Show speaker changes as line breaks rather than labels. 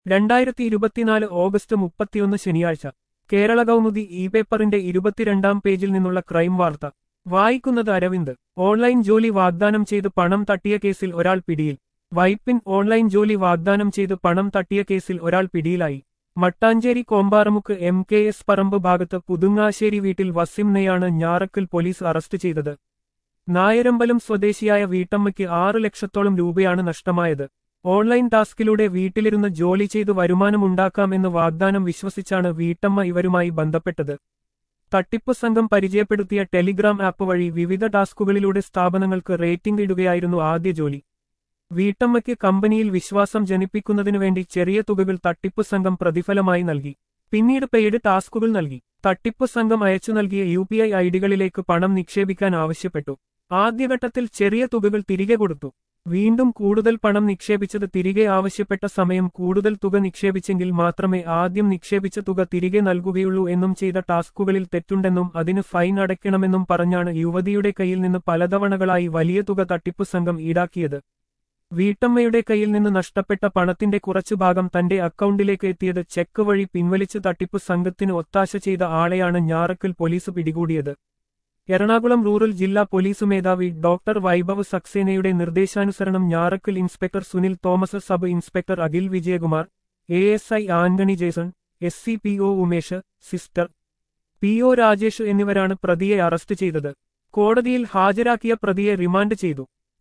2024 August 31 ശനിയാഴ്ച Kerala Kaumudi E പേപ്പറിന്റെ 22-ാം പേജിൽ നിന്നുള്ള ക്രൈം വാർത്ത വായിക്കുന്നത് അരവിന്ദ്. ഓൺലൈൻ ജോലി വാഗ്ദാനം ചെയ്ത് പണം തട്ടിയ കേസിൽ ഒരാൾ പിടിയിൽ. വൈപ്പിൻ ഓൺലൈൻ ജോലി വാഗ്ദാനം ചെയ്ത് പണം തട്ടിയ കേസിൽ ഒരാൾ പിടിയിലായി. മട്ടാഞ്ചേരി കോമ്പാറമുക്ക് MKS പറമ്പ് ഭാഗത്ത് പുതുങ്ങാശ്ശേരി വീട്ടിൽ വസിംനെയാണ് ഞാറക്കൽ പോലീസ് അറസ്റ്റ് ചെയ്തത്. നായരമ്പലം സ്വദേശിയായ വീട്ടമ്മയ്ക്ക് 6 ലക്ഷത്തോളം രൂപയാണ് നഷ്ടമായത്. ഓൺലൈൻ ടാസ്കിലൂടെ വീട്ടിലിരുന്ന് ജോലി ചെയ്തു വരുമാനമുണ്ടാക്കാം എന്ന് വാഗ്ദാനം വിശ്വസിച്ചാണ് വീട്ടമ്മ ഇവരുമായി ബന്ധപ്പെട്ടത്. തട്ടിപ്പ് സംഘം പരിചയപ്പെടുത്തിയ ടെലിഗ്രാം ആപ്പ് വഴി വിവിധ ടാസ്കുകളിലൂടെ സ്ഥാപനങ്ങൾക്ക് റേറ്റിംഗ് ഇടുകയായിരുന്നു ആദ്യ ജോലി. വീട്ടമ്മയ്ക്ക് കമ്പനിയിൽ വിശ്വാസം ജനിപ്പിക്കുന്നതിനുവേണ്ടി ചെറിയ തുകകൾ തട്ടിപ്പ് സംഘം പ്രതിഫലമായി നൽകി. പിന്നീട് പെയ്ഡ് ടാസ്കുകൾ നൽകി. തട്ടിപ്പ് സംഘം അയച്ചു നൽകിയ UPI ഐഡികളിലേക്ക് പണം നിക്ഷേപിക്കാൻ ആവശ്യപ്പെട്ടു. ആദ്യഘട്ടത്തിൽ ചെറിയ തുകകൾ തിരികെ കൊടുത്തു. വീണ്ടും കൂടുതൽ പണം നിക്ഷേപിച്ചത് തിരികെ ആവശ്യപ്പെട്ട സമയം കൂടുതൽ തുക നിക്ഷേപിച്ചെങ്കിൽ മാത്രമേ ആദ്യം നിക്ഷേപിച്ച തുക തിരികെ നൽകുകയുള്ളൂ എന്നും ചെയ്ത ടാസ്കുകളിൽ തെറ്റുണ്ടെന്നും അതിന് ഫൈൻ അടയ്ക്കണമെന്നും പറഞ്ഞാണ് യുവതിയുടെ കയ്യിൽ നിന്ന് പലതവണകളായി വലിയ തുക തട്ടിപ്പ് സംഘം ഈടാക്കിയത്. വീട്ടമ്മയുടെ കയ്യിൽ നിന്ന് നഷ്ടപ്പെട്ട പണത്തിന്റെ കുറച്ചു ഭാഗം തന്റെ അക്കൗണ്ടിലേക്ക് എത്തിയത് ചെക്ക് വഴി പിൻവലിച്ച് തട്ടിപ്പ് സംഘത്തിന് ഒത്താശ ചെയ്ത ആളെയാണ് ഞാറക്കൽ പോലീസ് പിടികൂടിയത്. എറണാകുളം റൂറൽ ജില്ലാ പോലീസ് മേധാവി ഡോക്ടർ വൈഭവ് സക്സേനയുടെ നിർദ്ദേശാനുസരണം Njarakkal inspector Sunil Thomas, sub inspector Akhil Vijayakumar, ASI Antony Jason, SCPO Umesh, സിസ്റ്റർ PO രാജേഷ് എന്നിവരാണ് പ്രതിയെ അറസ്റ്റ് ചെയ്തത്. കോടതിയിൽ ഹാജരാക്കിയ പ്രതിയെ റിമാൻഡ് ചെയ്തു.